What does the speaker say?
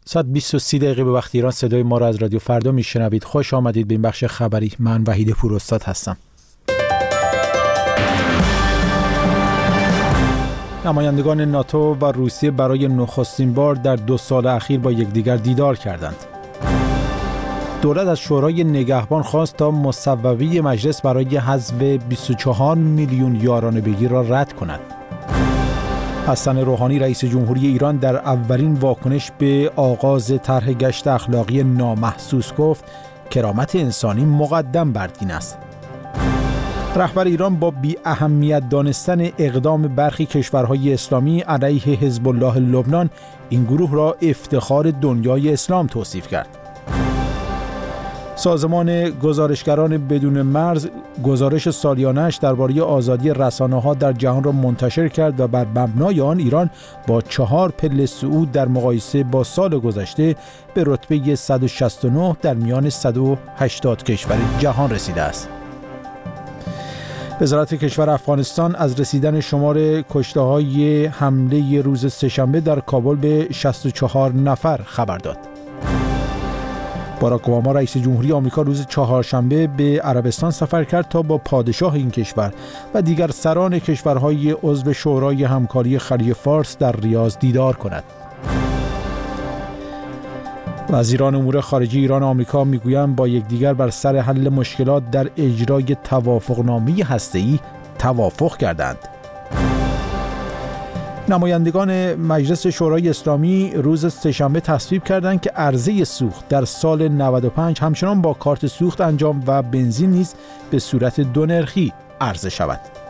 ساعت 20:30 به وقت ایران صدای ما را از رادیو فردا میشنوید. خوش آمدید به این بخش خبری. من وحید پوراستاد هستم. نمایندگان ناتو و روسیه برای نخستین بار در 2 سال اخیر با یکدیگر دیدار کردند. دولت از شورای نگهبان خواست تا مصوبه مجلس برای حذف 24 میلیون یارانه بگیر را رد کند. حسن روحانی رئیس جمهوری ایران در اولین واکنش به آغاز طرح گشت اخلاقی نامحسوس گفت کرامت انسانی مقدم بر دین است. رهبر ایران با بی اهمیت دانستن اقدام برخی کشورهای اسلامی علیه حزب الله لبنان این گروه را افتخار دنیای اسلام توصیف کرد. سازمان گزارشگران بدون مرز گزارش سالیانه‌اش درباره آزادی رسانه‌ها در جهان را منتشر کرد و بر مبنای آن ایران با 4 پله صعود در مقایسه با سال گذشته به رتبه 169 در میان 180 کشور جهان رسیده است. وزارت کشور افغانستان از رسیدن شمار کشته‌های حمله روز سه‌شنبه در کابل به 64 نفر خبر داد. باراک اوباما رئیس جمهوری آمریکا روز چهارشنبه به عربستان سفر کرد تا با پادشاه این کشور و دیگر سران کشورهای عضو شورای همکاری خلیج فارس در ریاض دیدار کند. وزیران امور خارجه ایران و آمریکا میگویند با یکدیگر بر سر حل مشکلات در اجرای توافقنامه هسته‌ای توافق کردند. نمایندگان مجلس شورای اسلامی روز سه‌شنبه تصویب کردند که عرضه سوخت در سال 95 همچنان با کارت سوخت انجام و بنزین نیز به صورت 2 نرخی عرضه شود.